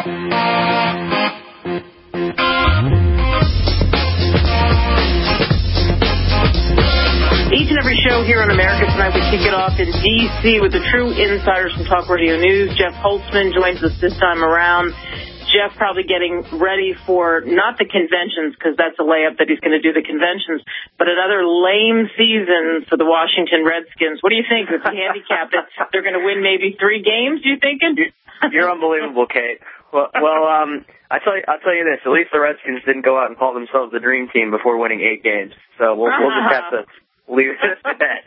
Each and every show here on America Tonight, we kick it off in D.C. with the true insiders from Talk Radio News. Jeff Holtzman joins us this time around. Jeff probably getting ready for not the conventions, because that's a layup that he's going to do the conventions, but another lame season for the Washington Redskins. What do you think? With the handicap that they're going to win maybe 3 games, you thinking? You're unbelievable, Kate. Well, I'll tell you this. At least the Redskins didn't go out and call themselves the dream team before winning 8 games. So we'll just have to leave it at that.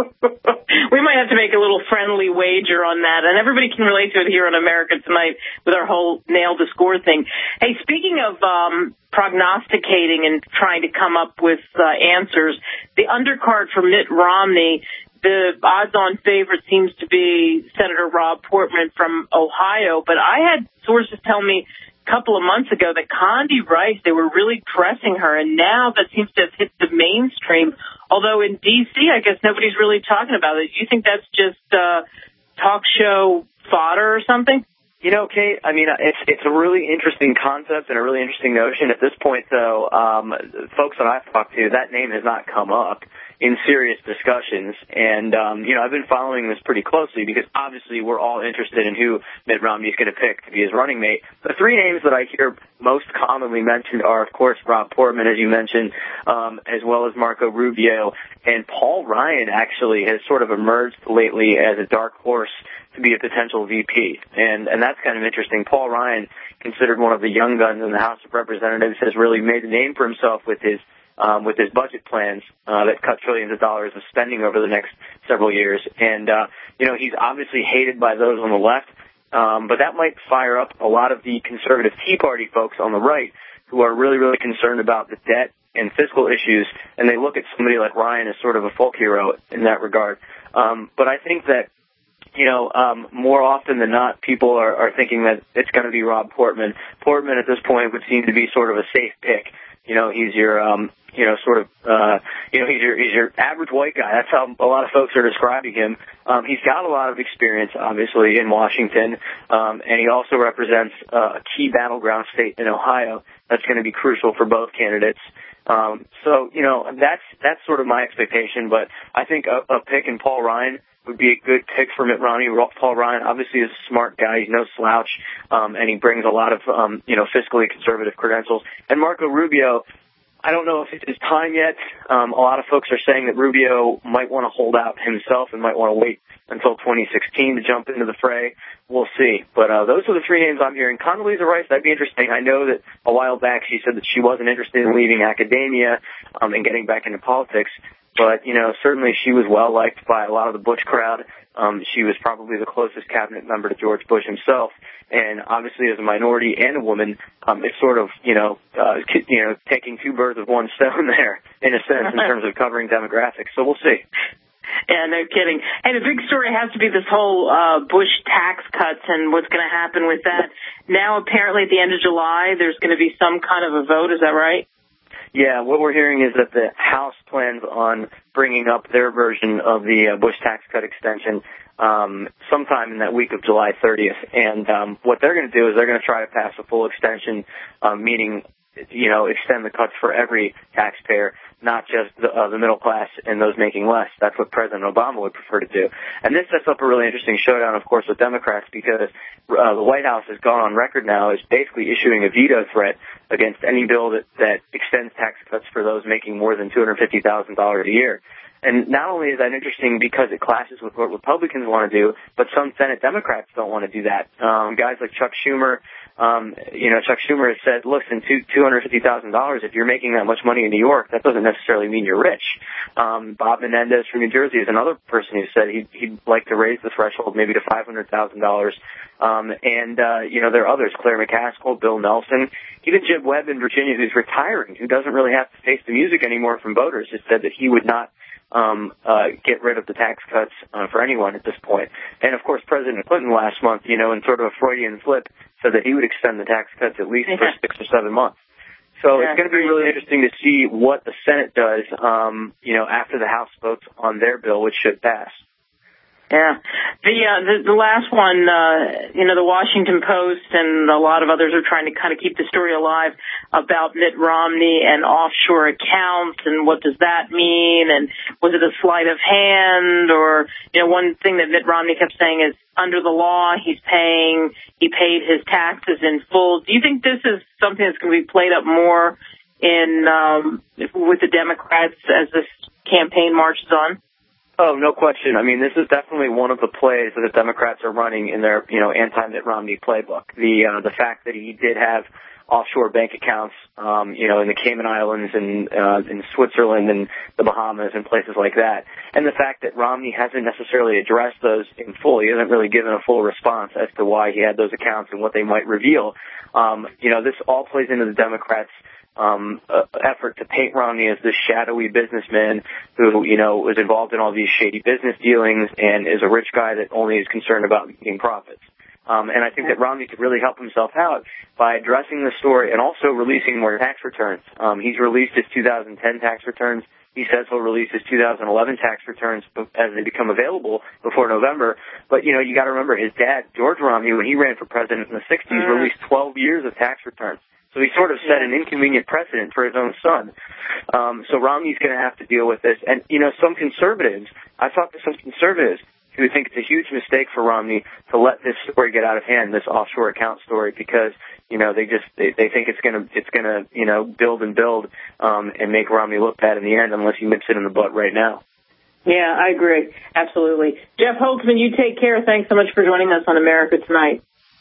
We might have to make a little friendly wager on that, and everybody can relate to it here on America Tonight with our whole nail to score thing. Hey, speaking of prognosticating and trying to come up with answers, the undercard for Mitt Romney, the odds-on favorite seems to be Senator Rob Portman from Ohio, but I had sources tell me a couple of months ago that Condi Rice, they were really pressing her, and now that seems to have hit the mainstream. Although in D.C., I guess nobody's really talking about it. Do you think that's just talk show fodder or something? You know, Kate, I mean, it's a really interesting concept and a really interesting notion. At this point, though, folks that I've talked to, that name has not come up in serious discussions. And, I've been following this pretty closely because obviously we're all interested in who Mitt Romney is going to pick to be his running mate. The 3 names that I hear most commonly mentioned are, of course, Rob Portman, as you mentioned, as well as Marco Rubio. And Paul Ryan actually has sort of emerged lately as a dark horse to be a potential VP. And that's kind of interesting. Paul Ryan, considered one of the young guns in the House of Representatives, has really made a name for himself with his budget plans that cut trillions of dollars of spending over the next several years. And, he's obviously hated by those on the left, but that might fire up a lot of the conservative Tea Party folks on the right who are really, really concerned about the debt and fiscal issues, and they look at somebody like Ryan as sort of a folk hero in that regard. But I think that, more often than not, people are thinking that it's going to be Rob Portman. Portman at this point would seem to be sort of a safe pick. He's your, he's your average white guy. That's how a lot of folks are describing him. He's got a lot of experience, obviously, in Washington, and he also represents a key battleground state in Ohio that's going to be crucial for both candidates. That's sort of my expectation, but I think a pick in Paul Ryan would be a good pick for Mitt Romney. Paul Ryan obviously is a smart guy. He's no slouch, and he brings a lot of, fiscally conservative credentials. And Marco Rubio, I don't know if it's his time yet. A lot of folks are saying that Rubio might want to hold out himself and might want to wait until 2016 to jump into the fray. We'll see. But those are the 3 names I'm hearing. Condoleezza Rice, that'd be interesting. I know that a while back she said that she wasn't interested in leaving academia and getting back into politics. But, certainly she was well-liked by a lot of the Bush crowd. She was probably the closest cabinet member to George Bush himself. And obviously as a minority and a woman, it's sort of, taking 2 birds with 1 stone there, in a sense, in terms of covering demographics. So we'll see. Yeah, no kidding. Hey, the big story has to be this whole Bush tax cuts and what's going to happen with that. Now, apparently at the end of July, there's going to be some kind of a vote. Is that right? Yeah, what we're hearing is that the House plans on bringing up their version of the Bush tax cut extension sometime in that week of July 30th. And what they're going to do is they're going to try to pass a full extension, meaning, extend the cuts for every taxpayer, not just the middle class and those making less. That's what President Obama would prefer to do. And this sets up a really interesting showdown, of course, with Democrats, because the White House has gone on record now as basically issuing a veto threat against any bill that extends tax cuts for those making more than $250,000 a year. And not only is that interesting because it clashes with what Republicans want to do, but some Senate Democrats don't want to do that. Guys like Chuck Schumer, Chuck Schumer has said, listen, $250,000, if you're making that much money in New York, that doesn't necessarily mean you're rich. Bob Menendez from New Jersey is another person who said he'd like to raise the threshold maybe to $500,000. There are others, Claire McCaskill, Bill Nelson, even Jim Webb in Virginia, who's retiring, who doesn't really have to face the music anymore from voters, has said that he would not get rid of the tax cuts for anyone at this point. And, of course, President Clinton last month, in sort of a Freudian flip, said that he would extend the tax cuts at least for 6 or 7 months. So it's going to be really interesting to see what the Senate does, after the House votes on their bill, which should pass. Yeah. The last one, the Washington Post and a lot of others are trying to kind of keep the story alive about Mitt Romney and offshore accounts and what does that mean, and was it a sleight of hand, or, one thing that Mitt Romney kept saying is under the law he paid his taxes in full. Do you think this is something that's going to be played up more with the Democrats as this campaign marches on? Oh, no question. I mean, this is definitely one of the plays that the Democrats are running in their, anti-Mitt Romney playbook. The fact that he did have offshore bank accounts, in the Cayman Islands and in Switzerland and the Bahamas and places like that, and the fact that Romney hasn't necessarily addressed those in full. He hasn't really given a full response as to why he had those accounts and what they might reveal. This all plays into the Democrats' effort to paint Romney as this shadowy businessman who, was involved in all these shady business dealings and is a rich guy that only is concerned about making profits. And I think that Romney could really help himself out by addressing the story and also releasing more tax returns. He's released his 2010 tax returns. He says he'll release his 2011 tax returns as they become available before November. But, you got to remember, his dad, George Romney, when he ran for president in the 60s, released 12 years of tax returns. So he sort of set an inconvenient precedent for his own son. So Romney's going to have to deal with this. And, some conservatives, I've talked to some conservatives who think it's a huge mistake for Romney to let this story get out of hand, this offshore account story, because, they think it's gonna build and build, and make Romney look bad in the end unless he nips it in the butt right now. Yeah, I agree. Absolutely. Jeff Holtzman, you take care. Thanks so much for joining us on America Tonight.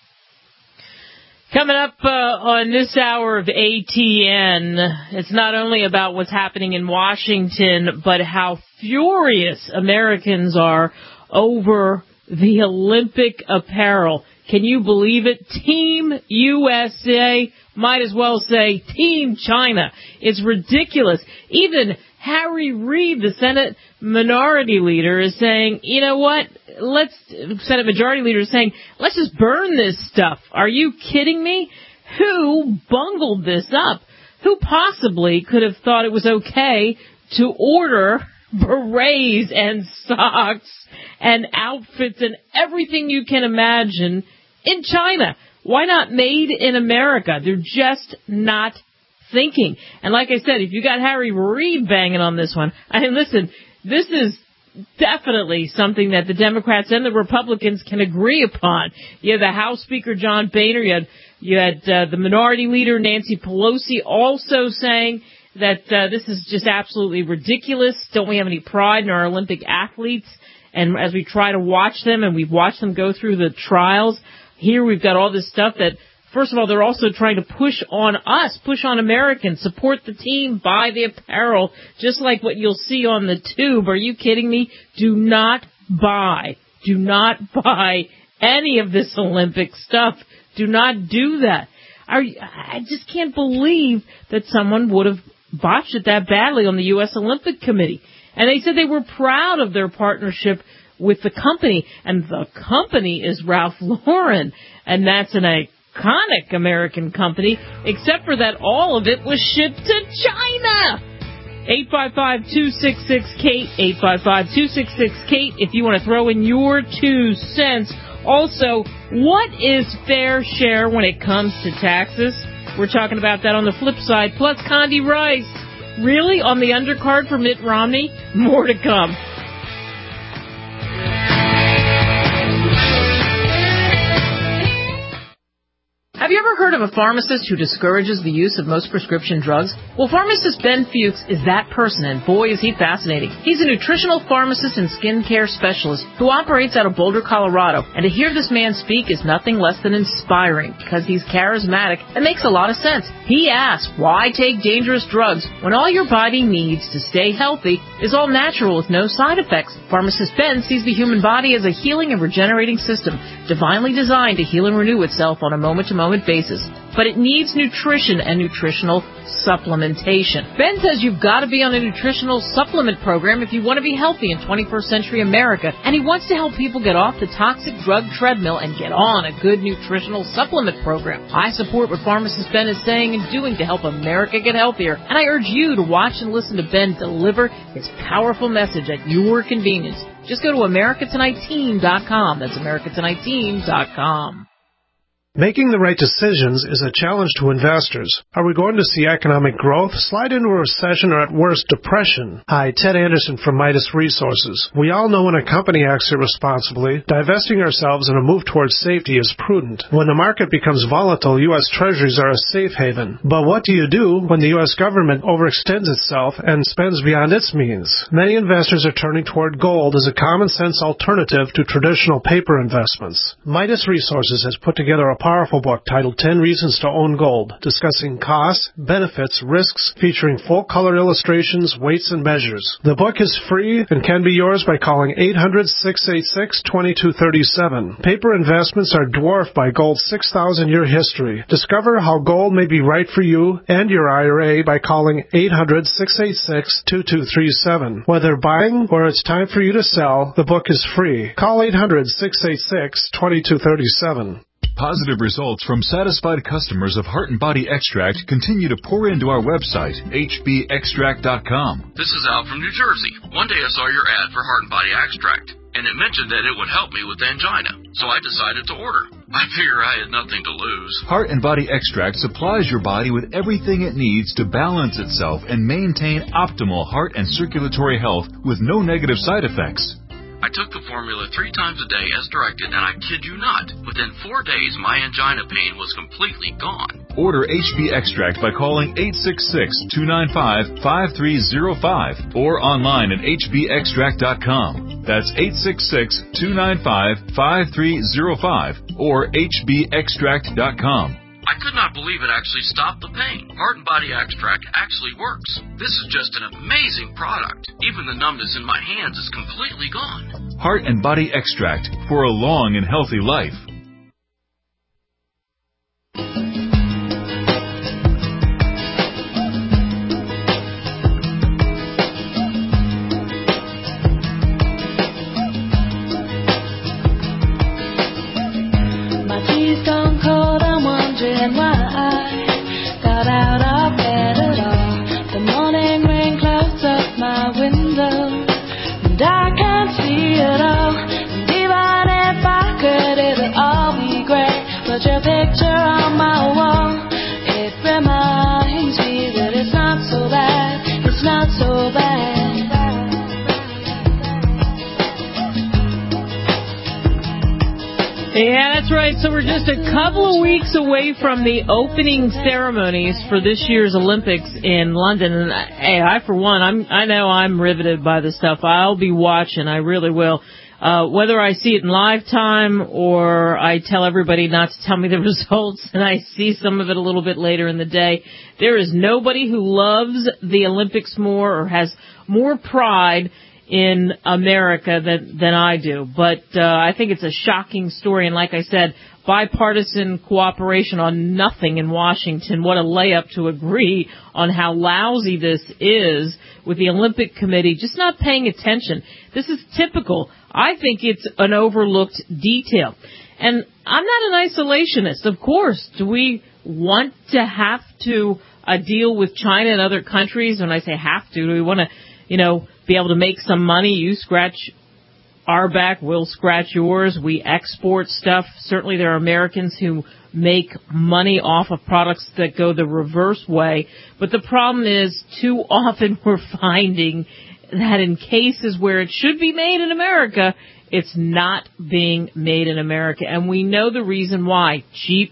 Coming up on this hour of ATN, it's not only about what's happening in Washington, but how furious Americans are over the Olympic apparel. Can you believe it? Team USA, might as well say Team China. It's ridiculous. Even Harry Reid, the Senate minority leader, is saying, you know what? Senate majority leader is saying, let's just burn this stuff. Are you kidding me? Who bungled this up? Who possibly could have thought it was okay to order berets and socks and outfits and everything you can imagine in China? Why not made in America? They're just not thinking. And like I said, if you got Harry Reid banging on this one, listen, this is definitely something that the Democrats and the Republicans can agree upon. You have the House Speaker John Boehner, you had the minority leader Nancy Pelosi also saying that this is just absolutely ridiculous. Don't we have any pride in our Olympic athletes? And as we try to watch them, and we've watched them go through the trials, here we've got all this stuff that, first of all, they're also trying to push on us, push on Americans, support the team, buy the apparel, just like what you'll see on the tube. Are you kidding me? Do not buy any of this Olympic stuff. Do not do that. I just can't believe that someone would have botched it that badly on the U.S. Olympic Committee. And they said they were proud of their partnership with the company, and the company is Ralph Lauren, and that's an iconic American company, except for that all of it was shipped to China. 855-266-KATE, 855-266-KATE, if you want to throw in your 2 cents. Also, what is fair share when it comes to taxes? We're talking about that on the flip side. Plus, Condi Rice, really on the undercard for Mitt Romney? More to come. Have you ever heard of a pharmacist who discourages the use of most prescription drugs? Well, pharmacist Ben Fuchs is that person, and boy, is he fascinating. He's a nutritional pharmacist and skincare specialist who operates out of Boulder, Colorado. And to hear this man speak is nothing less than inspiring, because he's charismatic and makes a lot of sense. He asks, why take dangerous drugs when all your body needs to stay healthy is all natural with no side effects? Pharmacist Ben sees the human body as a healing and regenerating system, divinely designed to heal and renew itself on a moment-to-moment basis. but it needs nutrition and nutritional supplementation. Ben says you've got to be on a nutritional supplement program if you want to be healthy in 21st century America, and he wants to help people get off the toxic drug treadmill and get on a good nutritional supplement program. I support what pharmacist Ben is saying and doing to help America get healthier, and I urge you to watch and listen to Ben deliver his powerful message at your convenience. Just go to AmericaTonightTeam.com. That's AmericaTonightTeam.com. Making the right decisions is a challenge to investors. Are we going to see economic growth, slide into a recession, or at worst, depression? Hi, Ted Anderson from Midas Resources. We all know when a company acts irresponsibly, divesting ourselves in a move towards safety is prudent. When the market becomes volatile, U.S. Treasuries are a safe haven. But what do you do when the U.S. government overextends itself and spends beyond its means? Many investors are turning toward gold as a common-sense alternative to traditional paper investments. Midas Resources has put together a powerful book titled 10 Reasons to Own Gold, discussing costs, benefits, risks, featuring full-color illustrations, weights, and measures. The book is free and can be yours by calling 800-686-2237. Paper investments are dwarfed by gold's 6,000-year history. Discover how gold may be right for you and your IRA by calling 800-686-2237. Whether buying or it's time for you to sell, the book is free. Call 800-686-2237. Positive results from satisfied customers of Heart and Body Extract continue to pour into our website, hbextract.com. This is Al from New Jersey. One day I saw your ad for Heart and Body Extract, and it mentioned that it would help me with angina, so I decided to order. I figure I had nothing to lose. Heart and Body Extract supplies your body with everything it needs to balance itself and maintain optimal heart and circulatory health with no negative side effects. I took the formula 3 times a day as directed, and I kid you not, within 4 days my angina pain was completely gone. Order HB Extract by calling 866-295-5305 or online at hbextract.com. That's 866-295-5305 or hbextract.com. I could not believe it actually stopped the pain. Heart and Body Extract actually works. This is just an amazing product. Even the numbness in my hands is completely gone. Heart and Body Extract for a long and healthy life. My tea's gone cold, I'm wondering why I got out of bed at all. The morning rain clouds up my window, and I can't see it all. And even if I could, it'll all be great. Put your picture on my wall. It reminds me that it's not so bad. It's not so bad. Yeah, that's right. So we're just a couple of weeks away from the opening ceremonies for this year's Olympics in London. And hey, I for one, I know I'm riveted by this stuff. I'll be watching. I really will. Whether I see it in live time or I tell everybody not to tell me the results and I see some of it a little bit later in the day, there is nobody who loves the Olympics more or has more pride in America than I do. But I think it's a shocking story, and like I said, bipartisan cooperation on nothing in Washington. What a layup to agree on how lousy this is with the Olympic Committee just not paying attention. This is typical. I think it's an overlooked detail. And I'm not an isolationist. Of course, do we want to have to deal with China and other countries? When I say have to, do we want to, be able to make some money? You scratch our back, we'll scratch yours. We export stuff. Certainly there are Americans who make money off of products that go the reverse way. But the problem is too often we're finding that in cases where it should be made in America, it's not being made in America. And we know the reason why. Cheap.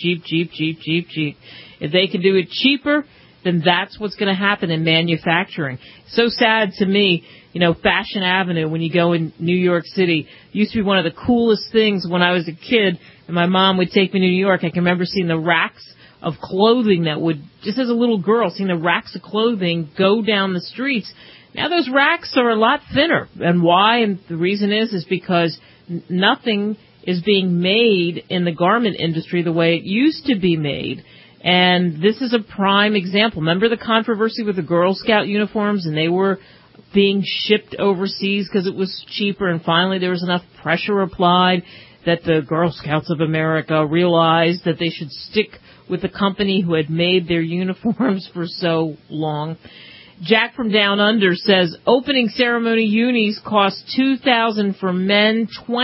If they can do it cheaper, then that's what's going to happen in manufacturing. So sad to me, Fashion Avenue, when you go in New York City, used to be one of the coolest things when I was a kid, and my mom would take me to New York. I can remember seeing the racks of clothing that would, just as a little girl, seeing the racks of clothing go down the streets. Now those racks are a lot thinner. And why? And the reason is because nothing is being made in the garment industry the way it used to be made. And this is a prime example. Remember the controversy with the Girl Scout uniforms, and they were being shipped overseas because it was cheaper, and finally there was enough pressure applied that the Girl Scouts of America realized that they should stick with the company who had made their uniforms for so long. Jack from Down Under says, opening ceremony unis cost $2,000 for men,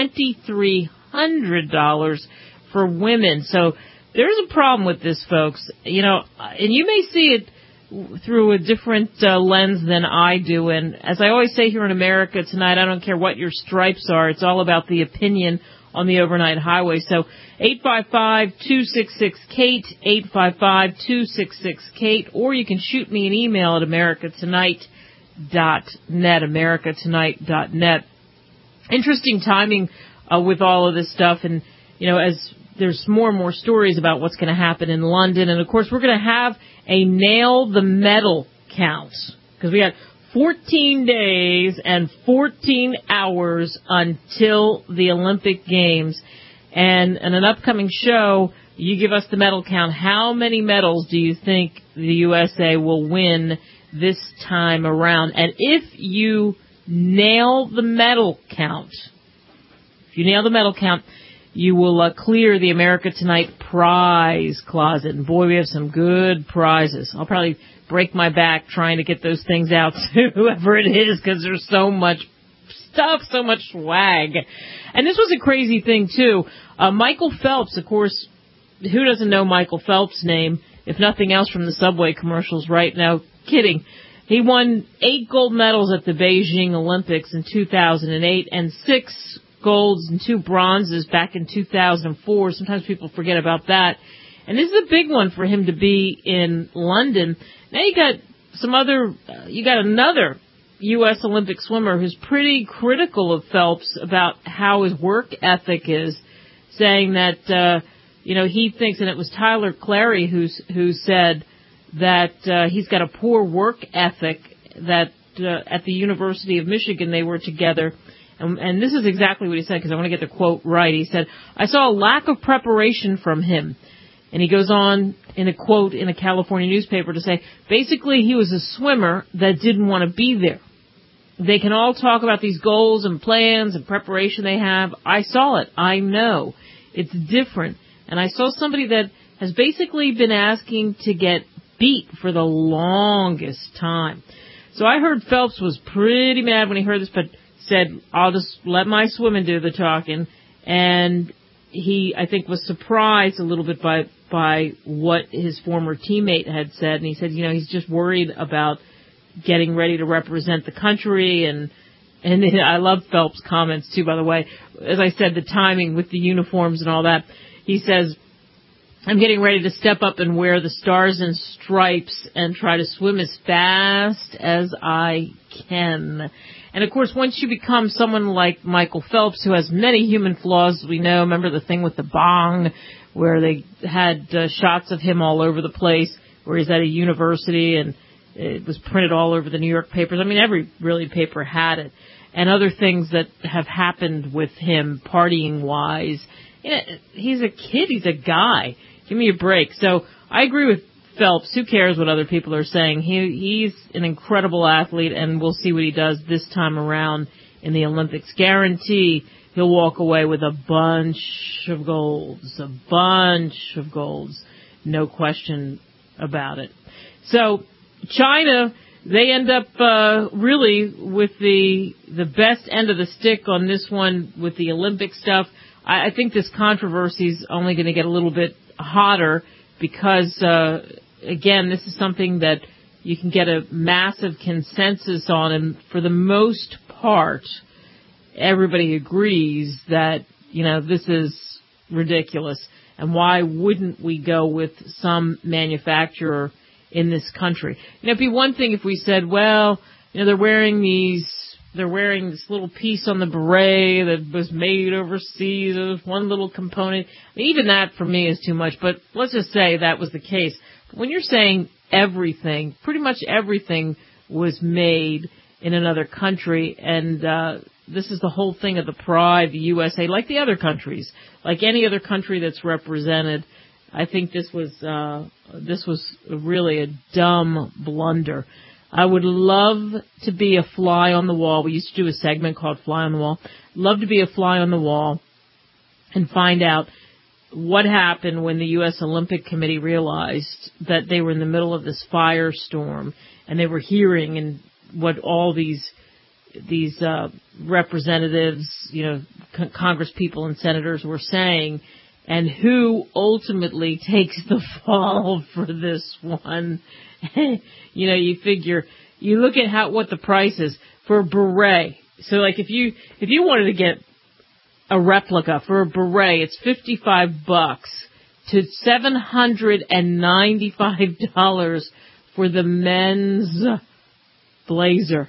$2,300 for women. So there's a problem with this, folks. You know, and you may see it through a different lens than I do. And as I always say here in America tonight, I don't care what your stripes are. It's all about the opinion on the overnight highway. So 855-266-KATE, 855-266-KATE, or you can shoot me an email at americatonight.net, americatonight.net. Interesting timing with all of this stuff. And, you know, as there's more and more stories about what's going to happen in London. And, of course, we're going to have a Nail the Medal count because we got 14 days and 14 hours until the Olympic Games. And in an upcoming show, you give us the medal count. How many medals do you think the USA will win this time around? And if you nail the medal count, you will clear the America Tonight prize closet. And boy, we have some good prizes. I'll probably break my back trying to get those things out to whoever it is because there's so much stuff, so much swag. And this was a crazy thing, too. Michael Phelps, of course, who doesn't know Michael Phelps' name, if nothing else from the Subway commercials right now? Kidding. He won 8 gold medals at the Beijing Olympics in 2008 and 6 golds and 2 bronzes back in 2004. Sometimes people forget about that. And this is a big one for him to be in London. Now you got another U.S. Olympic swimmer who's pretty critical of Phelps about how his work ethic is, saying that, he thinks, and it was Tyler Clary who said that he's got a poor work ethic, that at the University of Michigan they were together. And this is exactly what he said, because I want to get the quote right. He said, I saw a lack of preparation from him. And he goes on in a quote in a California newspaper to say, basically he was a swimmer that didn't want to be there. They can all talk about these goals and plans and preparation they have. I saw it. I know. It's different. And I saw somebody that has basically been asking to get beat for the longest time. So I heard Phelps was pretty mad when he heard this, but said, I'll just let my swimming do the talking. And he, I think, was surprised a little bit by what his former teammate had said. And he said, he's just worried about getting ready to represent the country. And I love Phelps' comments, too, by the way. As I said, the timing with the uniforms and all that. He says, I'm getting ready to step up and wear the stars and stripes and try to swim as fast as I can. And, of course, once you become someone like Michael Phelps, who has many human flaws, we know. Remember the thing with the bong where they had shots of him all over the place, where he's at a university and it was printed all over the New York papers. I mean, every really paper had it. And other things that have happened with him partying-wise. He's a kid. He's a guy. Give me a break. So I agree with Phelps. Who cares what other people are saying? He's an incredible athlete, and we'll see what he does this time around in the Olympics. Guarantee he'll walk away with a bunch of golds. A bunch of golds. No question about it. So China, they end up really with the best end of the stick on this one with the Olympic stuff. I think this controversy is only going to get a little bit hotter because, again, this is something that you can get a massive consensus on, and for the most part, everybody agrees that, this is ridiculous. And why wouldn't we go with some manufacturer in this country? It'd be one thing if we said, well, they're wearing this little piece on the beret that was made overseas. It was one little component. I mean, even that for me is too much, but let's just say that was the case. But when you're saying everything, pretty much everything was made in another country, and this is the whole thing of the pride, the USA, like the other countries, like any other country that's represented. I think this was really a dumb blunder. I would love to be a fly on the wall. We used to do a segment called Fly on the Wall. Love to be a fly on the wall and find out what happened when the U.S. Olympic Committee realized that they were in the middle of this firestorm, and they were hearing and what all these representatives, Congress people and senators were saying, and who ultimately takes the fall for this one. You figure, you look at what the price is for a beret. So like if you wanted to get a replica for a beret, it's $55 to $795 for the men's blazer.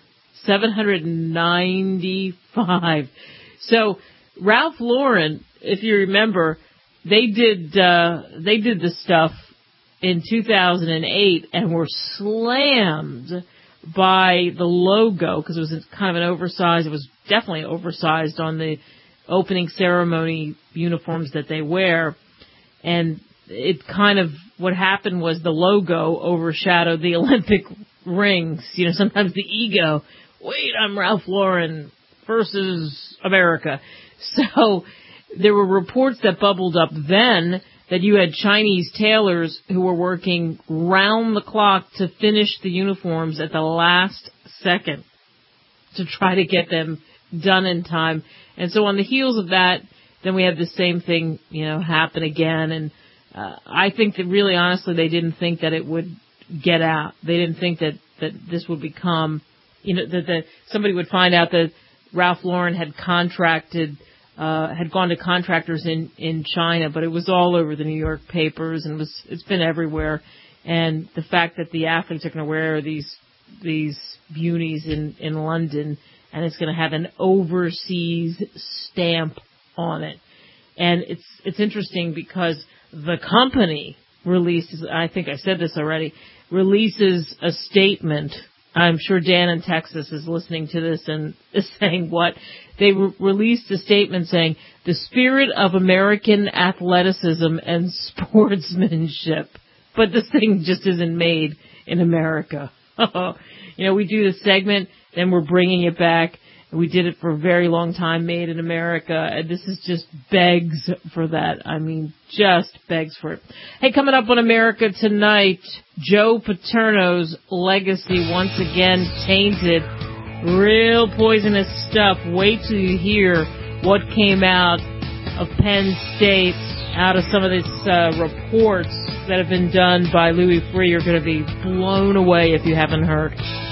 $795. So Ralph Lauren, if you remember, they did the stuff in 2008 and were slammed by the logo because it was kind of an oversized. It was definitely oversized on the opening ceremony uniforms that they wear, and it kind of what happened was the logo overshadowed the Olympic rings. Sometimes the ego. Wait, I'm Ralph Lauren versus America. So there were reports that bubbled up then that you had Chinese tailors who were working round the clock to finish the uniforms at the last second to try to get them done in time. And so on the heels of that, then we had the same thing, happen again. And I think that really honestly they didn't think that it would get out. They didn't think that this would become, that somebody would find out that Ralph Lauren had gone to contractors in China, but it was all over the New York papers and it's been everywhere. And the fact that the athletes are going to wear these beauties in London, and it's going to have an overseas stamp on it. And it's interesting because the company releases, I think I said this already, releases a statement. I'm sure Dan in Texas is listening to this and is saying what? They released a statement saying, the spirit of American athleticism and sportsmanship. But this thing just isn't made in America. We do the segment, then we're bringing it back. We did it for a very long time, made in America, and this is just begs for that. I mean, just begs for it. Hey, coming up on America Tonight, Joe Paterno's legacy once again tainted. Real poisonous stuff. Wait till you hear what came out of Penn State, out of some of these reports that have been done by Louis Freeh. You're going to be blown away if you haven't heard.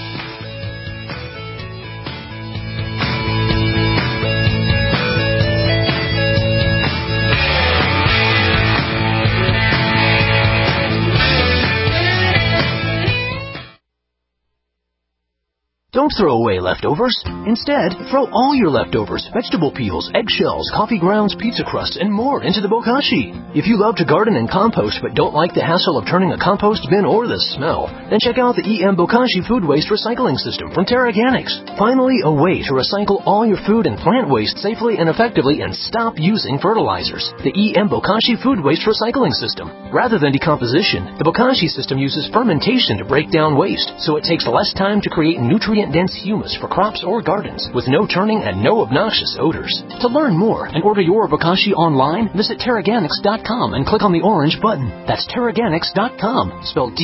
Don't throw away leftovers. Instead, throw all your leftovers, vegetable peels, eggshells, coffee grounds, pizza crusts, and more into the bokashi. If you love to garden and compost but don't like the hassle of turning a compost bin or the smell, then check out the EM Bokashi Food Waste Recycling System from TerraGanix. Finally, a way to recycle all your food and plant waste safely and effectively and stop using fertilizers. The EM Bokashi Food Waste Recycling System. Rather than decomposition, the Bokashi system uses fermentation to break down waste, so it takes less time to create nutrient-dense humus for crops or gardens with no turning and no obnoxious odors. To learn more and order your Bokashi online, visit TerraGanix.com and click on the orange button. That's TerraGanix.com, spelled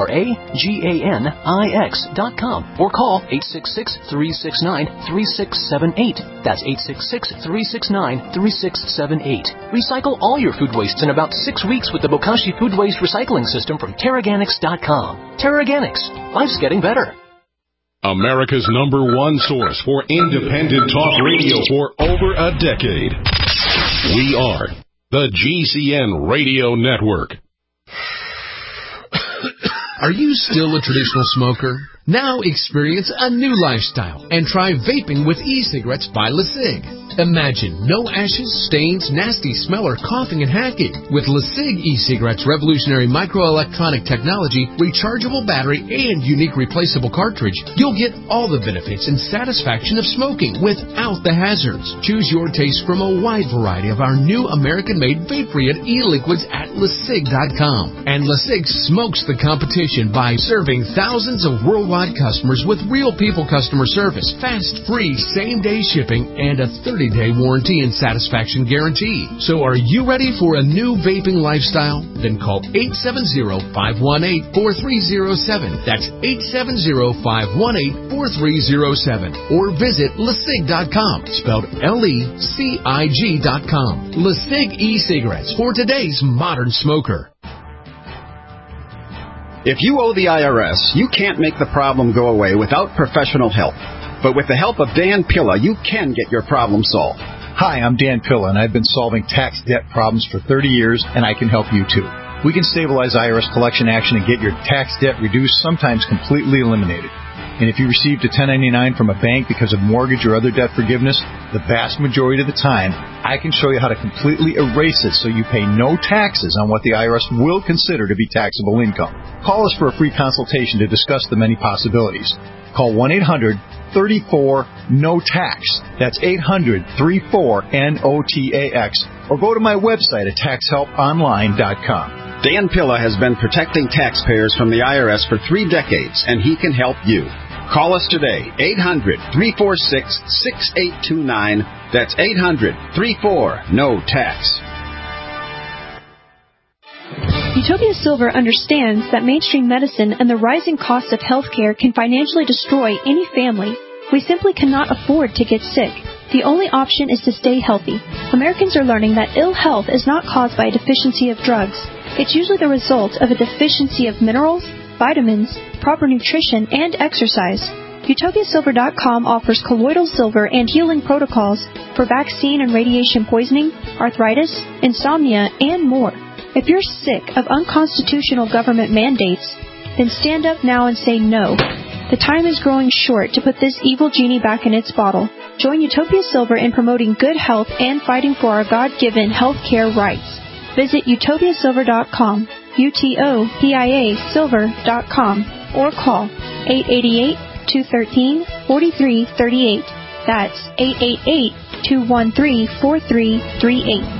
TerraGanix.com, or call 866-369-3678. That's 866-369-3678. Recycle all your food wastes in about 6 weeks with the Bokashi Food Waste Recycling System from TerraGanix.com. TerraGanix. Life's getting better. America's #1 source for independent talk radio for over a decade. We are the GCN Radio Network. Are you still a traditional smoker? Now experience a new lifestyle and try vaping with e-cigarettes by LeSig. Imagine no ashes, stains, nasty smell, or coughing and hacking. With LeSig e-cigarettes' revolutionary microelectronic technology, rechargeable battery, and unique replaceable cartridge, you'll get all the benefits and satisfaction of smoking without the hazards. Choose your taste from a wide variety of our new American-made vape-free e-liquids at LeSig.com. And LeSig smokes the competition by serving thousands of worldwide customers with real people customer service, fast, free, same-day shipping, and a 30-day warranty and satisfaction guarantee. So are you ready for a new vaping lifestyle? Then call 870-518-4307. That's 870-518-4307. Or visit LeSig.com, spelled LECIG.com. LeSig e-cigarettes for today's modern smoker. If you owe the IRS, you can't make the problem go away without professional help. But with the help of Dan Pilla, you can get your problem solved. Hi, I'm Dan Pilla, and I've been solving tax debt problems for 30 years, and I can help you too. We can stabilize IRS collection action and get your tax debt reduced, sometimes completely eliminated. And if you received a 1099 from a bank because of mortgage or other debt forgiveness, the vast majority of the time, I can show you how to completely erase it so you pay no taxes on what the IRS will consider to be taxable income. Call us for a free consultation to discuss the many possibilities. Call 1-800-34-NO-TAX. That's 800-34-NOTAX. Or go to my website at taxhelponline.com. Dan Pilla has been protecting taxpayers from the IRS for 3 decades, and he can help you. Call us today, 800-346-6829. That's 800-34-NO-TAX. Utopia Silver understands that mainstream medicine and the rising cost of healthcare can financially destroy any family. We simply cannot afford to get sick. The only option is to stay healthy. Americans are learning that ill health is not caused by a deficiency of drugs. It's usually the result of a deficiency of minerals, vitamins, proper nutrition, and exercise. UtopiaSilver.com offers colloidal silver and healing protocols for vaccine and radiation poisoning, arthritis, insomnia, and more. If you're sick of unconstitutional government mandates, then stand up now and say no. The time is growing short to put this evil genie back in its bottle. Join Utopia Silver in promoting good health and fighting for our God-given health care rights. Visit UtopiaSilver.com, UTOPIA Silver.com, or call 888-213-4338. That's 888-213-4338.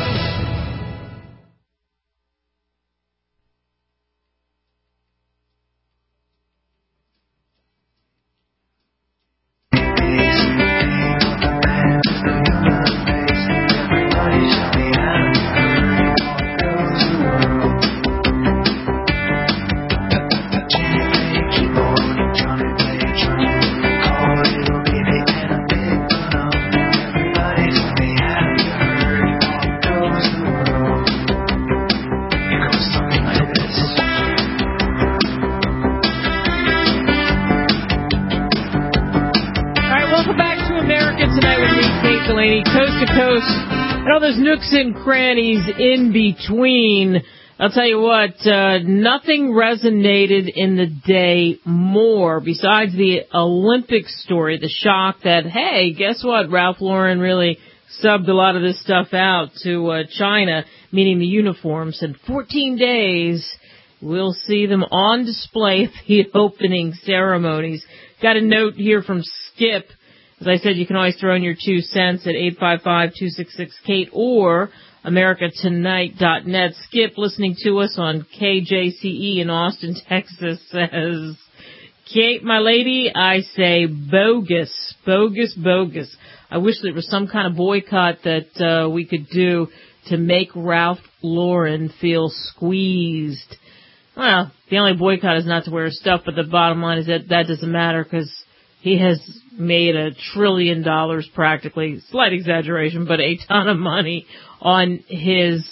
Nooks and crannies in between. I'll tell you what, nothing resonated in the day more besides the Olympic story, the shock that, hey, guess what, Ralph Lauren really subbed a lot of this stuff out to China, meaning the uniforms. In 14 days, we'll see them on display at the opening ceremonies. Got a note here from Skip. As I said, you can always throw in your 2 cents at 855-266-KATE or AmericaTonight.net. Skip, listening to us on KJCE in Austin, Texas, says, Kate, my lady, I say bogus, bogus, bogus. I wish there was some kind of boycott that we could do to make Ralph Lauren feel squeezed. Well, the only boycott is not to wear his stuff, but the bottom line is that that doesn't matter because he has made $1 trillion practically, slight exaggeration, but a ton of money on his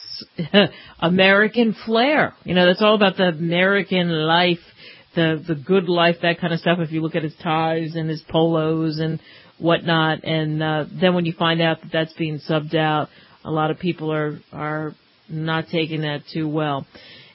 American flair. You know, that's all about the American life, the good life, that kind of stuff. If you look at his ties and his polos and whatnot, and then when you find out that that's being subbed out, a lot of people are not taking that too well.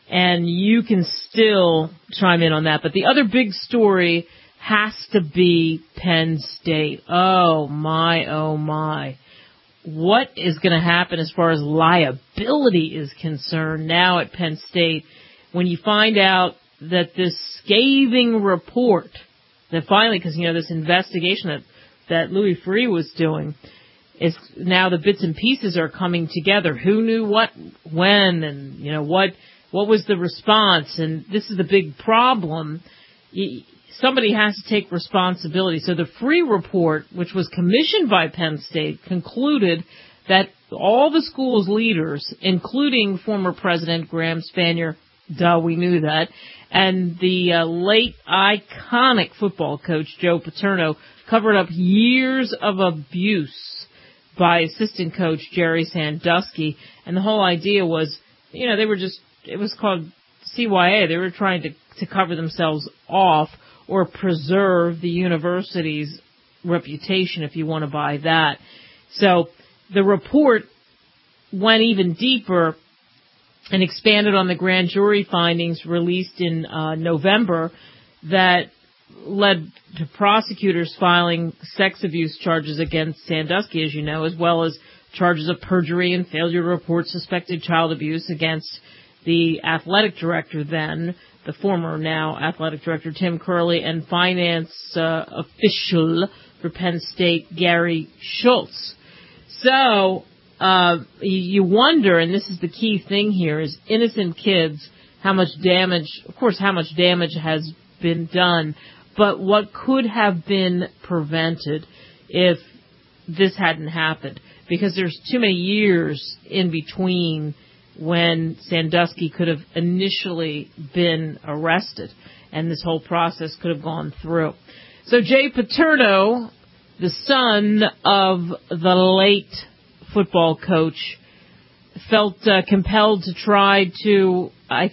and you can still chime in on that. But the other big story has to be Penn State. Oh, my, oh, my. What is going to happen as far as liability is concerned now at Penn State when you find out that this scathing report that finally, because, this investigation that Louis Freeh was doing, is now the bits and pieces are coming together. Who knew what, when, and, what was the response? And this is the big problem. Somebody has to take responsibility. So the Freeh report, which was commissioned by Penn State, concluded that all the school's leaders, including former President Graham Spanier, we knew that, and the late iconic football coach Joe Paterno, covered up years of abuse by assistant coach Jerry Sandusky. And the whole idea was, it was called CYA. They were trying to cover themselves off or preserve the university's reputation, if you want to buy that. So the report went even deeper and expanded on the grand jury findings released in November that led to prosecutors filing sex abuse charges against Sandusky, as you know, as well as charges of perjury and failure to report suspected child abuse against the athletic director then, the former now athletic director Tim Curley, and finance official for Penn State Gary Schultz. So you wonder, and this is the key thing here, is innocent kids, how much damage has been done, but what could have been prevented if this hadn't happened, because there's too many years in between when Sandusky could have initially been arrested, and this whole process could have gone through. So Jay Paterno, the son of the late football coach, felt compelled to try to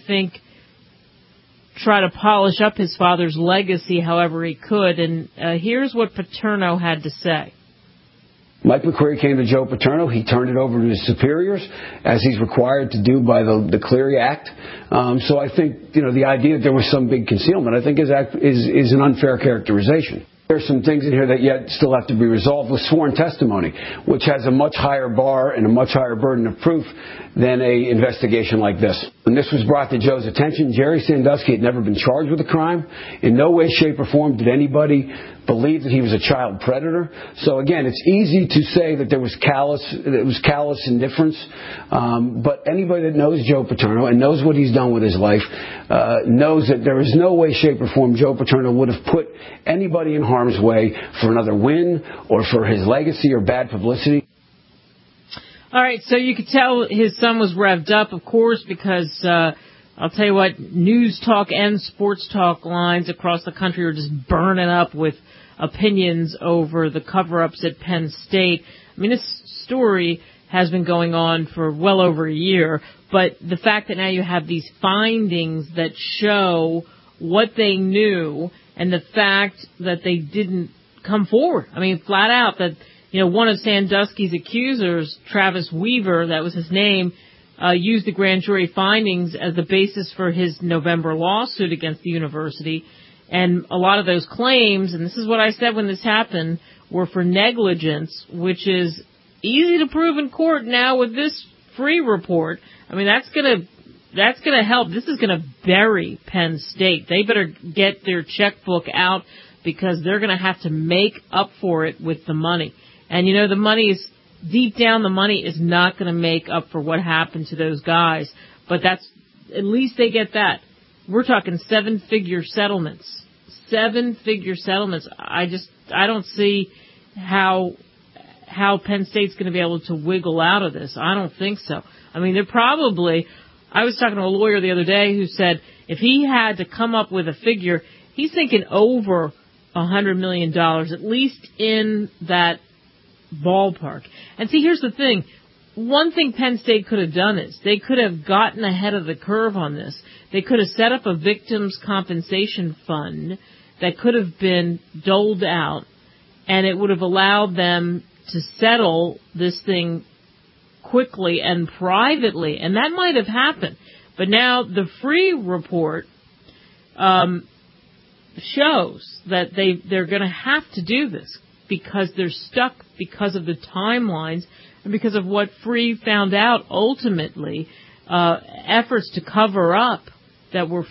polish up his father's legacy however he could, and here's what Paterno had to say. Mike McQueary came to Joe Paterno. He turned it over to his superiors, as he's required to do by the Cleary Act. So I think, the idea that there was some big concealment, I think is an unfair characterization. There's some things in here that yet still have to be resolved with sworn testimony, which has a much higher bar and a much higher burden of proof than a investigation like this. When this was brought to Joe's attention, Jerry Sandusky had never been charged with a crime. In no way, shape, or form did anybody believe that he was a child predator. So again, it's easy to say that there was callous indifference, but anybody that knows Joe Paterno and knows what he's done with his life knows that there is no way, shape, or form Joe Paterno would have put anybody in harm's way for another win or for his legacy or bad publicity. All right, so you could tell his son was revved up, of course, because I'll tell you what, news talk and sports talk lines across the country are just burning up with opinions over the cover-ups at Penn State. I mean, this story has been going on for well over a year, but the fact that now you have these findings that show what they knew and the fact that they didn't come forward. I mean, flat out that, one of Sandusky's accusers, Travis Weaver, that was his name, used the grand jury findings as the basis for his November lawsuit against the university. And a lot of those claims, and this is what I said when this happened, were for negligence, which is easy to prove in court now with this Freeh report. I mean, that's going to help. This is going to bury Penn State. They better get their checkbook out because they're going to have to make up for it with the money. And, the money is, deep down, the money is not going to make up for what happened to those guys. But at least they get that. We're talking seven-figure settlements. Seven-figure settlements. I don't see how Penn State's going to be able to wiggle out of this. I don't think so. I mean, I was talking to a lawyer the other day who said if he had to come up with a figure, he's thinking over $100 million, at least in that ballpark. And see, here's the thing. One thing Penn State could have done is they could have gotten ahead of the curve on this. They could have set up a victims' compensation fund that could have been doled out, and it would have allowed them to settle this thing quickly and privately. And that might have happened. But now the Free report shows that they're going to have to do this because they're stuck because of the timelines and because of what Free found out ultimately, efforts to cover up that were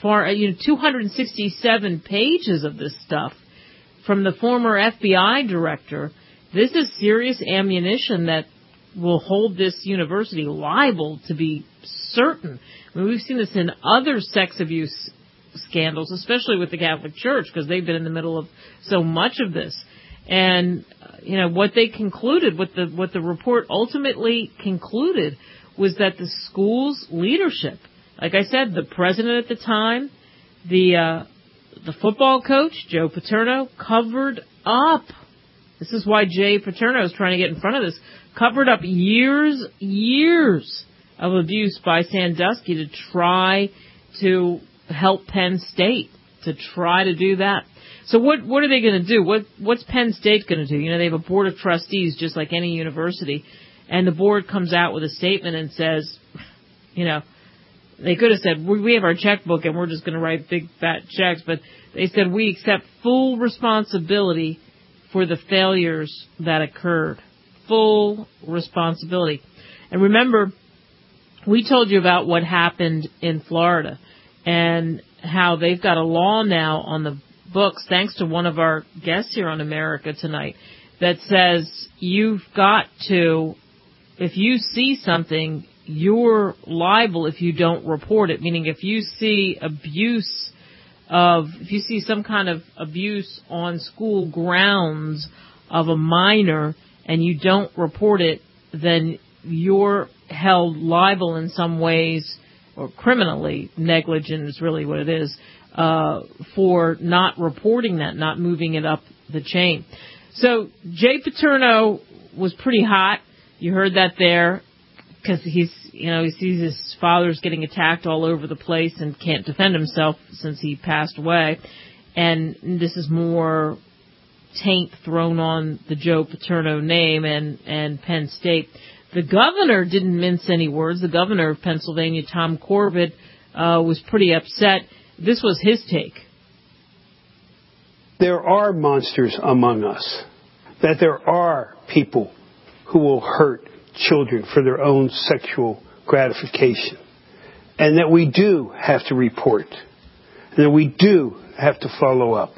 267 pages of this stuff from the former FBI director. This is serious ammunition that will hold this university liable to be certain. I mean, we've seen this in other sex abuse scandals, especially with the Catholic Church, because they've been in the middle of so much of this. And, what they concluded, what the report ultimately concluded was that the school's leadership, like I said, the president at the time, the football coach, Joe Paterno, covered up. This is why Jay Paterno is trying to get in front of this. Covered up years of abuse by Sandusky to try to help Penn State, to try to do that. So what are they going to do? What's Penn State going to do? They have a board of trustees just like any university, and the board comes out with a statement and says, they could have said, we have our checkbook and we're just going to write big fat checks, but they said we accept full responsibility for the failures that occurred. Full responsibility. And remember, we told you about what happened in Florida and how they've got a law now on the books, thanks to one of our guests here on America Tonight, that says you've got to, if you see something, you're liable if you don't report it. Meaning if you see if you see some kind of abuse on school grounds of a minor and you don't report it, then you're held liable in some ways, or criminally negligent is really what it is, for not reporting that, not moving it up the chain. So Jay Paterno was pretty hot. You heard that there, because he sees his father's getting attacked all over the place and can't defend himself since he passed away. And this is more taint thrown on the Joe Paterno name and Penn State. The governor didn't mince any words. The governor of Pennsylvania, Tom Corbett, was pretty upset. This was his take. There are monsters among us, that there are people who will hurt children for their own sexual gratification, and that we do have to report, and that we do have to follow up.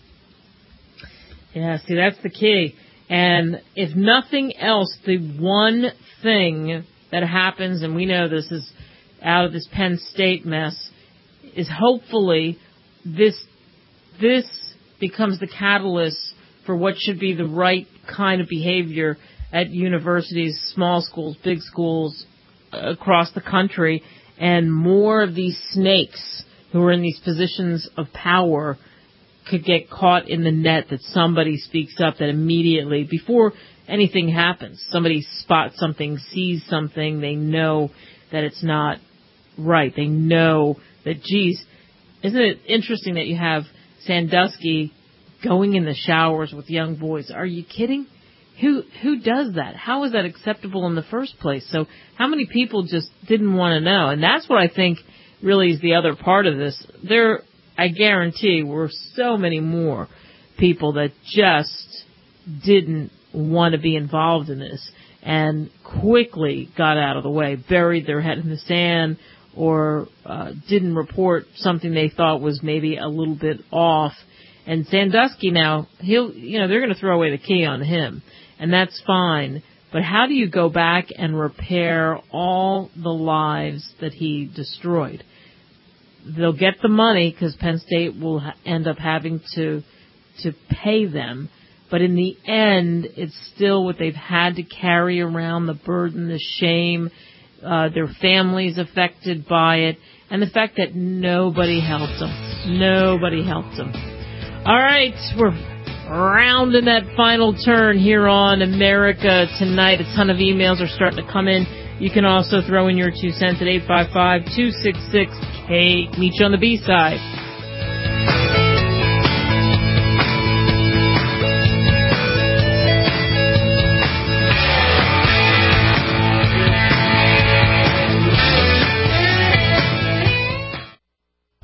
Yeah, see, that's the key. And if nothing else, the one thing that happens, and we know this is out of this Penn State mess, is hopefully this becomes the catalyst for what should be the right kind of behavior at universities, small schools, big schools across the country, and more of these snakes who are in these positions of power could get caught in the net, that somebody speaks up, that immediately, before anything happens, somebody spots something, sees something, they know that it's not right. They know that, geez, isn't it interesting that you have Sandusky going in the showers with young boys? Are you kidding? Who does that? How is that acceptable in the first place? So how many people just didn't want to know? And that's what I think really is the other part of this. There, I guarantee, were so many more people that just didn't want to be involved in this and quickly got out of the way, buried their head in the sand, or didn't report something they thought was maybe a little bit off. And Sandusky now, they're going to throw away the key on him, and that's fine. But how do you go back and repair all the lives that he destroyed? They'll get the money because Penn State will end up having to pay them. But in the end, it's still what they've had to carry around, the burden, the shame, their families affected by it, and the fact that nobody helped them. Nobody helped them. All right, we're rounding that final turn here on America Tonight. A ton of emails are starting to come in. You can also throw in your 2 cents at 855-266-KATE. Meet you on the B-side.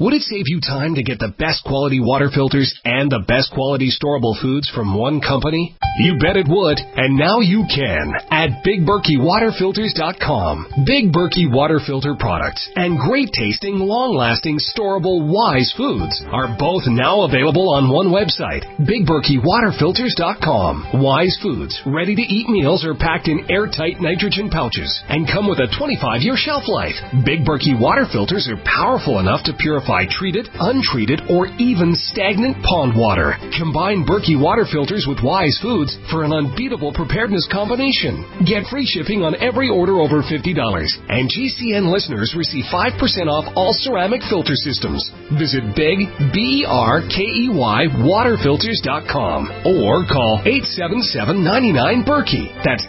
Would it save you time to get the best quality water filters and the best quality storable foods from one company? You bet it would, and now you can at BigBerkeyWaterFilters.com. Big Berkey Water Filter products and great tasting, long-lasting, storable Wise foods are both now available on one website, BigBerkeyWaterFilters.com. Wise foods, ready-to-eat meals are packed in airtight nitrogen pouches and come with a 25-year shelf life. Big Berkey water filters are powerful enough to purify treated, untreated, or even stagnant pond water. Combine Berkey water filters with Wise foods for an unbeatable preparedness combination. Get free shipping on every order over $50, and GCN listeners receive 5% off all ceramic filter systems. Visit Big, BERKEY, waterfilters.com or call 877-99-BERKEY. That's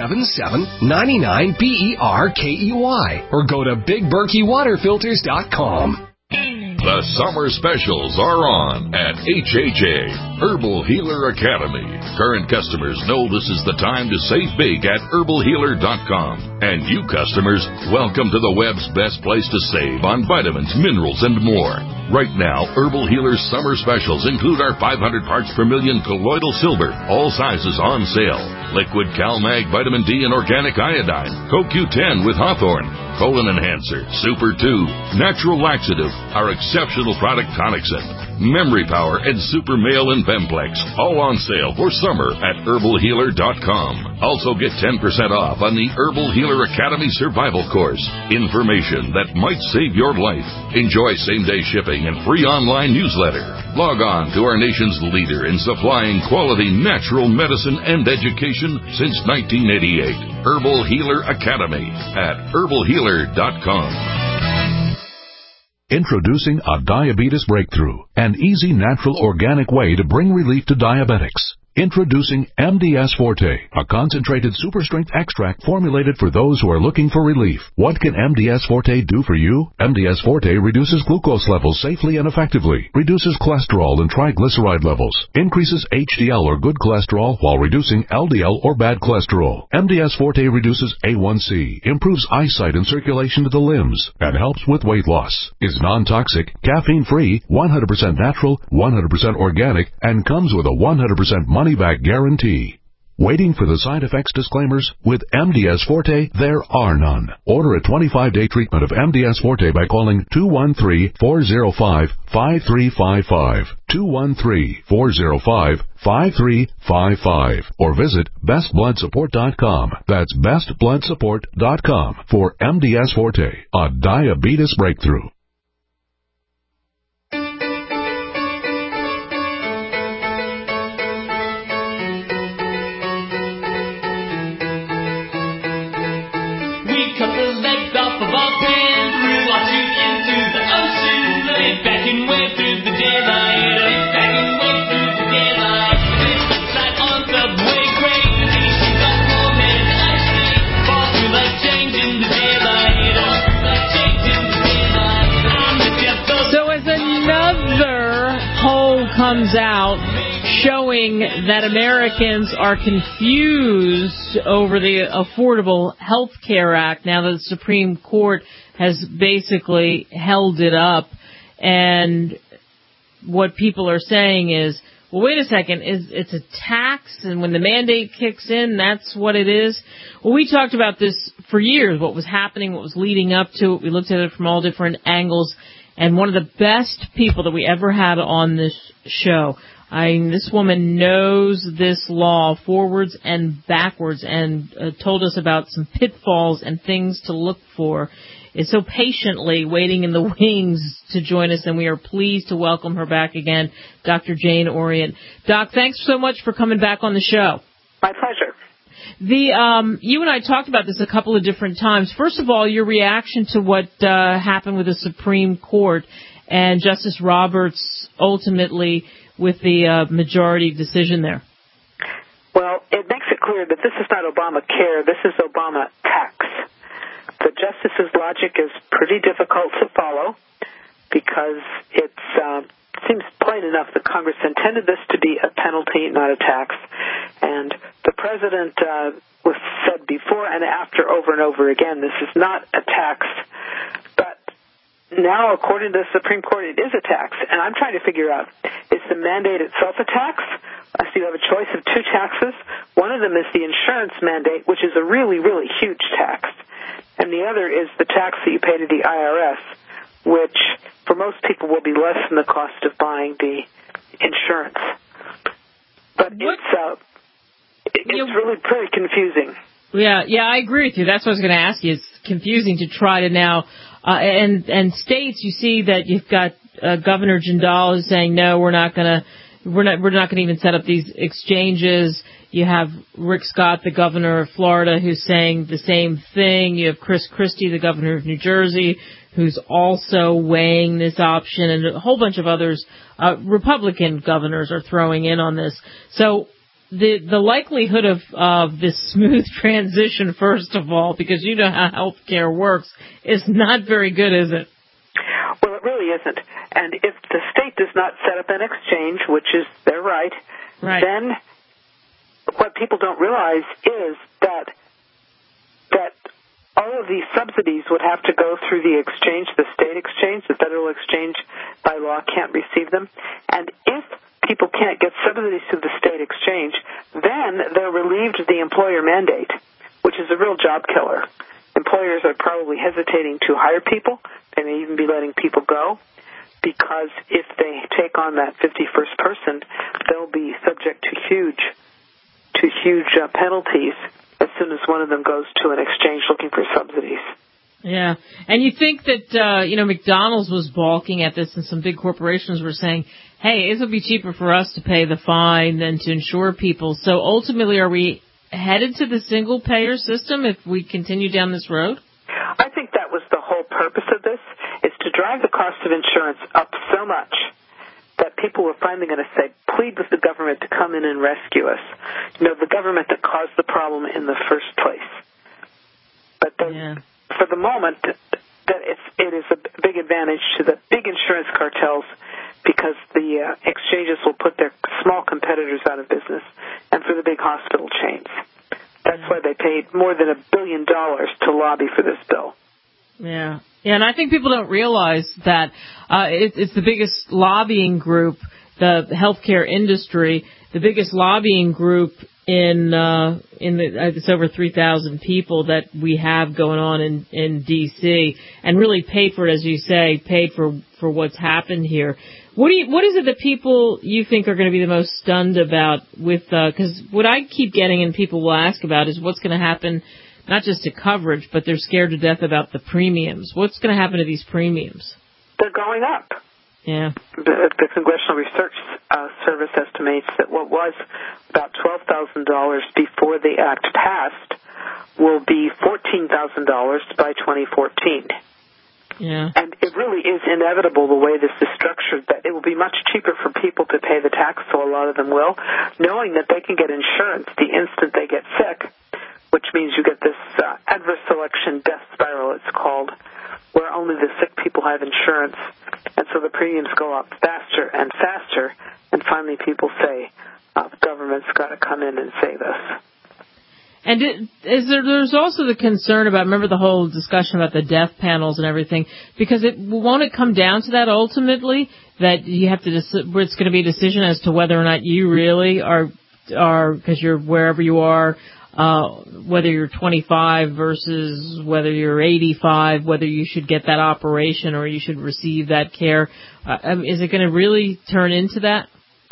877-99-BERKEY, or go to BigBerkeyWaterFilters.com. The summer specials are on at HHA, Herbal Healer Academy. Current customers know this is the time to save big at herbalhealer.com. And you customers, welcome to the web's best place to save on vitamins, minerals, and more. Right now, Herbal Healer's summer specials include our 500 parts per million colloidal silver, all sizes on sale. Liquid CalMag Vitamin D and Organic Iodine, CoQ10 with Hawthorne, Colon Enhancer, Super 2, Natural Laxative, our exceptional product Tonicsyn, Memory Power, and Super Male and Bemplex, all on sale for summer at herbalhealer.com. Also get 10% off on the Herbal Healer Academy Survival Course. Information that might save your life. Enjoy same-day shipping and free online newsletter. Log on to our nation's leader in supplying quality natural medicine and education since 1988. Herbal Healer Academy at herbalhealer.com. Introducing a diabetes breakthrough, an easy, natural, organic way to bring relief to diabetics. Introducing MDS Forte, a concentrated super-strength extract formulated for those who are looking for relief. What can MDS Forte do for you? MDS Forte reduces glucose levels safely and effectively, reduces cholesterol and triglyceride levels, increases HDL or good cholesterol while reducing LDL or bad cholesterol. MDS Forte reduces A1C, improves eyesight and circulation to the limbs, and helps with weight loss. Is non-toxic, caffeine-free, 100% natural, 100% organic, and comes with a 100% money-back guarantee. Waiting for the side effects disclaimers? With MDS Forte, there are none. Order a 25-day treatment of MDS Forte by calling 213-405-5355, 213-405-5355, or visit bestbloodsupport.com. That's bestbloodsupport.com for MDS Forte, a diabetes breakthrough. Comes out showing that Americans are confused over the Affordable Health Care Act now that the Supreme Court has basically held it up. And what people are saying is, well, wait a second, it's a tax, and when the mandate kicks in, that's what it is? Well, we talked about this for years, what was happening, what was leading up to it. We looked at it from all different angles. And one of the best people that we ever had on this show, this woman knows this law forwards and backwards and told us about some pitfalls and things to look for, is so patiently waiting in the wings to join us, and we are pleased to welcome her back again, Dr. Jane Orient. Doc, thanks so much for coming back on the show. My pleasure. You and I talked about this a couple of different times. First of all, your reaction to what happened with the Supreme Court and Justice Roberts ultimately with the majority decision there. Well, it makes it clear that this is not Obamacare, this is Obama tax. The justice's logic is pretty difficult to follow because it seems plain enough that Congress intended this to be a penalty, not a tax. And the president was said before and after over and over again, this is not a tax. But now, according to the Supreme Court, it is a tax. And I'm trying to figure out, is the mandate itself a tax? So you have a choice of two taxes. One of them is the insurance mandate, which is a really, really huge tax. And the other is the tax that you pay to the IRS, which for most people will be less than the cost of buying the insurance. But it's really pretty confusing. Yeah, I agree with you. That's what I was going to ask you. It's confusing to try to now, and states, you see that you've got Governor Jindal who's saying no, we're not going to even set up these exchanges. You have Rick Scott, the governor of Florida, who's saying the same thing. You have Chris Christie, the governor of New Jersey, who's also weighing this option, and a whole bunch of others. Republican governors are throwing in on this. So the likelihood of this smooth transition, first of all, because you know how healthcare works, is not very good, is it? Well, it really isn't. And if the state does not set up an exchange, which is their right, then what people don't realize is that all of these subsidies would have to go through the exchange, the state exchange. The federal exchange by law can't receive them. And if people can't get subsidies through the state exchange, then they're relieved of the employer mandate, which is a real job killer. Employers are probably hesitating to hire people. They may even be letting people go, because if they take on that 51st person, they'll be subject to huge penalties as soon as one of them goes to an exchange looking for subsidies. Yeah, and you think that, McDonald's was balking at this, and some big corporations were saying, hey, it'll be cheaper for us to pay the fine than to insure people. So ultimately, are we headed to the single-payer system if we continue down this road? I think that was the whole purpose of this, is to drive the cost of insurance up so much that people were finally going to say, plead with the government to come in and rescue us. The government that caused the problem in the first place. But for the moment, that it is a big advantage to the big insurance cartels, because the exchanges will put their small competitors out of business, and for the big hospital chains. That's why they paid more than $1 billion to lobby for this bill. Yeah, and I think people don't realize that it's the biggest lobbying group, the healthcare industry, the biggest lobbying group it's over 3,000 people that we have going on in D.C. and really paid for it, as you say, paid for what's happened here. What is it that people you think are going to be the most stunned about with, because what I keep getting and people will ask about is what's going to happen, not just to coverage, but they're scared to death about the premiums. What's going to happen to these premiums? They're going up. Yeah. The Congressional Research Service estimates that what was about $12,000 before the act passed will be $14,000 by 2014. Yeah. And it really is inevitable the way this is structured, that it will be much cheaper for people to pay the tax, so a lot of them will, knowing that they can get insurance the instant they get sick, which means you get this adverse selection death spiral, it's called, where only the sick people have insurance, and so the premiums go up faster and faster, and finally people say, the government's got to come in and save us. And there's also the concern about, remember the whole discussion about the death panels and everything, because won't it come down to that ultimately, that you have to, where it's going to be a decision as to whether or not you really are because you're wherever you are, whether you're 25 versus whether you're 85, whether you should get that operation or you should receive that care. Is it going to really turn into that?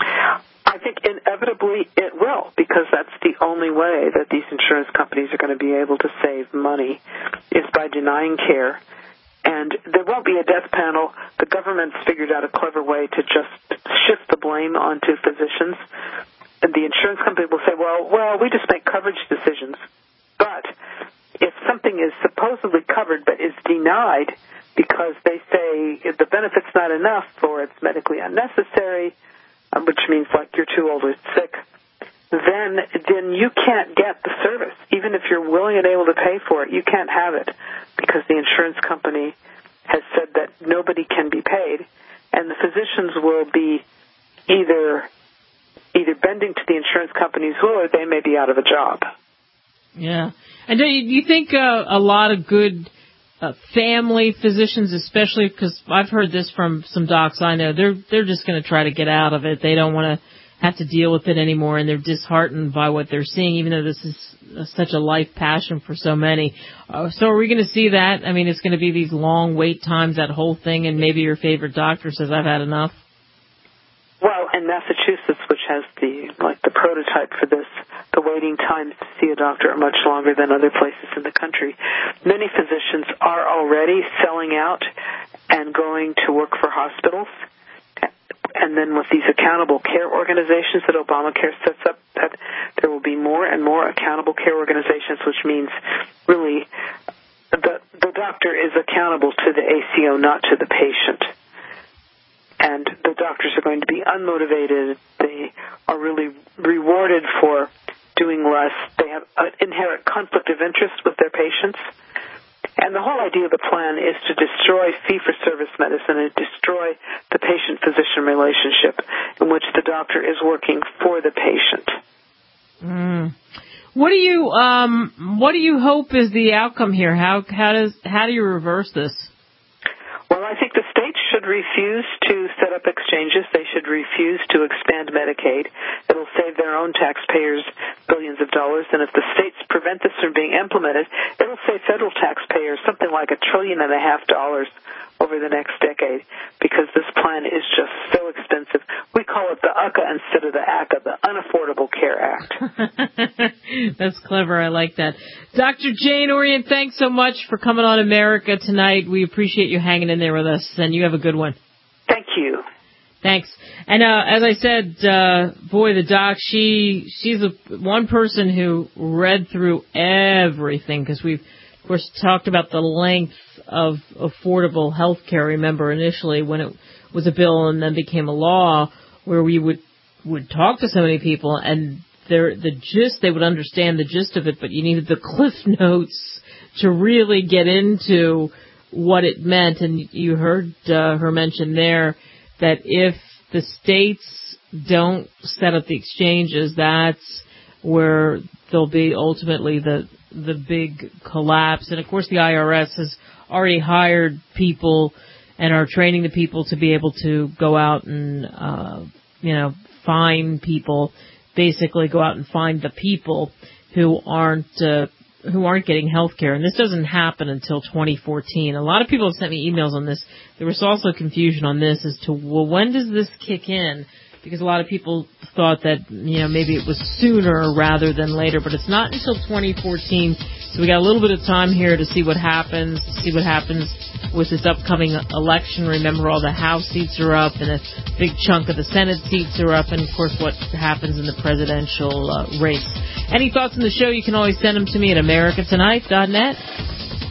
I think inevitably it will, because that's the only way that these insurance companies are going to be able to save money, is by denying care. And there won't be a death panel. The government's figured out a clever way to just shift the blame onto physicians. And the insurance company will say, well, we just make coverage decisions. But if something is supposedly covered but is denied because they say the benefit's not enough or it's medically unnecessary, which means like you're too old or sick, then you can't get the service. Even if you're willing and able to pay for it, you can't have it, because the insurance company has said that nobody can be paid, and the physicians will be either bending to the insurance company's will, or they may be out of a job. Yeah. And do you think a lot of good family physicians, especially because I've heard this from some docs I know, they're just going to try to get out of it. They don't want to have to deal with it anymore, and they're disheartened by what they're seeing, even though this is such a life passion for so many. So are we going to see that? I mean, it's going to be these long wait times, that whole thing, and maybe your favorite doctor says, I've had enough? Well, in Massachusetts, which has the prototype for this, the waiting times to see a doctor are much longer than other places in the country. Many physicians are already selling out and going to work for hospitals. And then with these accountable care organizations that Obamacare sets up, that there will be more and more accountable care organizations, which means really the doctor is accountable to the ACO, not to the patient. And the doctors are going to be unmotivated. They are really rewarded for doing less. They have an inherent conflict of interest with their patients. And the whole idea of the plan is to destroy fee-for-service medicine and destroy the patient-physician relationship in which the doctor is working for the patient. What do you hope is the outcome here? How do you reverse this? Well, I think the states should refuse to set up exchanges. They should refuse to expand Medicaid. It'll save their own taxpayers billions of dollars. And if the states prevent this from being implemented, it'll save federal taxpayers something like $1.5 trillion over the next decade, because this plan is just so expensive. We call it the UCA instead of the ACA, the Unaffordable Care Act. That's clever. I like that. Dr. Jane Orient, thanks so much for coming on America tonight. We appreciate you hanging in there with us, and you have a good one. Thank you. Thanks. And as I said, the doc, she's one person who read through everything, because we've, of course, talked about the length of affordable health care. Remember, initially when it was a bill and then became a law, where we would talk to so many people, and they would understand the gist of it, but you needed the cliff notes to really get into what it meant. And you heard her mention there that if the states don't set up the exchanges, that's where there'll be ultimately the big collapse. And of course the IRS has already hired people and are training the people to be able to go out and find people, basically go out and find the people who aren't getting health care. And this doesn't happen until 2014. A lot of people have sent me emails on this. There was also confusion on this as to, well, when does this kick in? Because a lot of people thought that, maybe it was sooner rather than later, but it's not until 2014. So we got a little bit of time here to see what happens with this upcoming election. Remember, all the House seats are up and a big chunk of the Senate seats are up, and of course what happens in the presidential race. Any thoughts on the show, you can always send them to me at americatonight.net.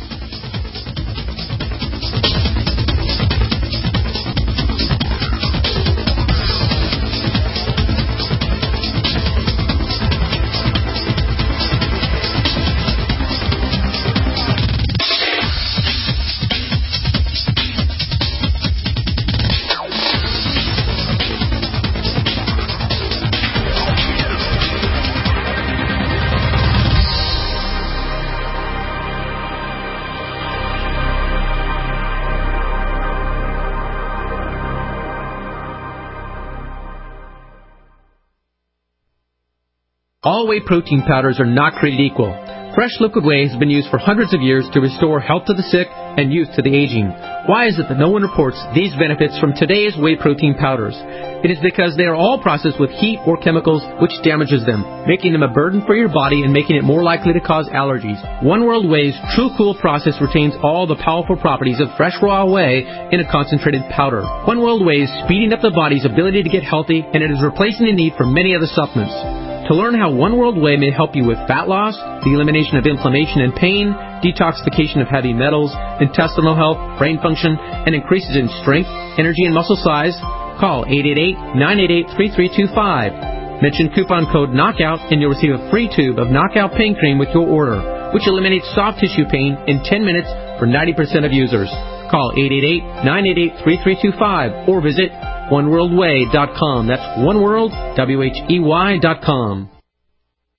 All whey protein powders are not created equal. Fresh liquid whey has been used for hundreds of years to restore health to the sick and youth to the aging. Why is it that no one reports these benefits from today's whey protein powders? It is because they are all processed with heat or chemicals which damages them, making them a burden for your body and making it more likely to cause allergies. One World Whey's True Cool process retains all the powerful properties of fresh raw whey in a concentrated powder. One World Whey is speeding up the body's ability to get healthy, and it is replacing the need for many other supplements. To learn how One World Whey may help you with fat loss, the elimination of inflammation and pain, detoxification of heavy metals, intestinal health, brain function, and increases in strength, energy, and muscle size, call 888-988-3325. Mention coupon code KNOCKOUT and you'll receive a free tube of Knockout Pain Cream with your order, which eliminates soft tissue pain in 10 minutes for 90% of users. Call 888-988-3325 or visit oneworldwhey.com. That's oneworld, WHEY.com.